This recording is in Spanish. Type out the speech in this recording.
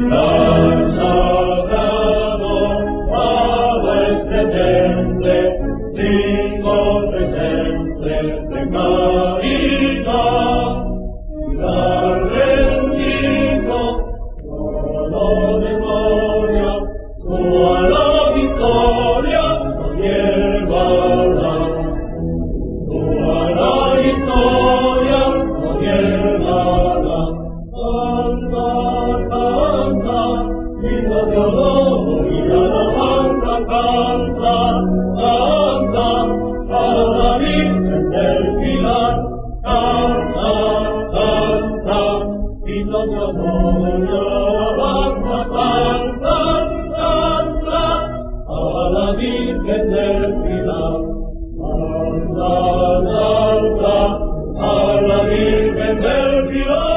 Consagrado a este temple, cinco presentes de caridad, dar rendido todo de gloria, tú a la victoria nos llevarás, tú a la victoria nos llevarás. Canta, canta, himno de honor y alabanza, canta, canta, para la Virgen del Pilar, canta, canta, himno de honor y alabanza, canta, canta, para la Virgen del Pilar, canta, canta, a la Virgen del Pilar.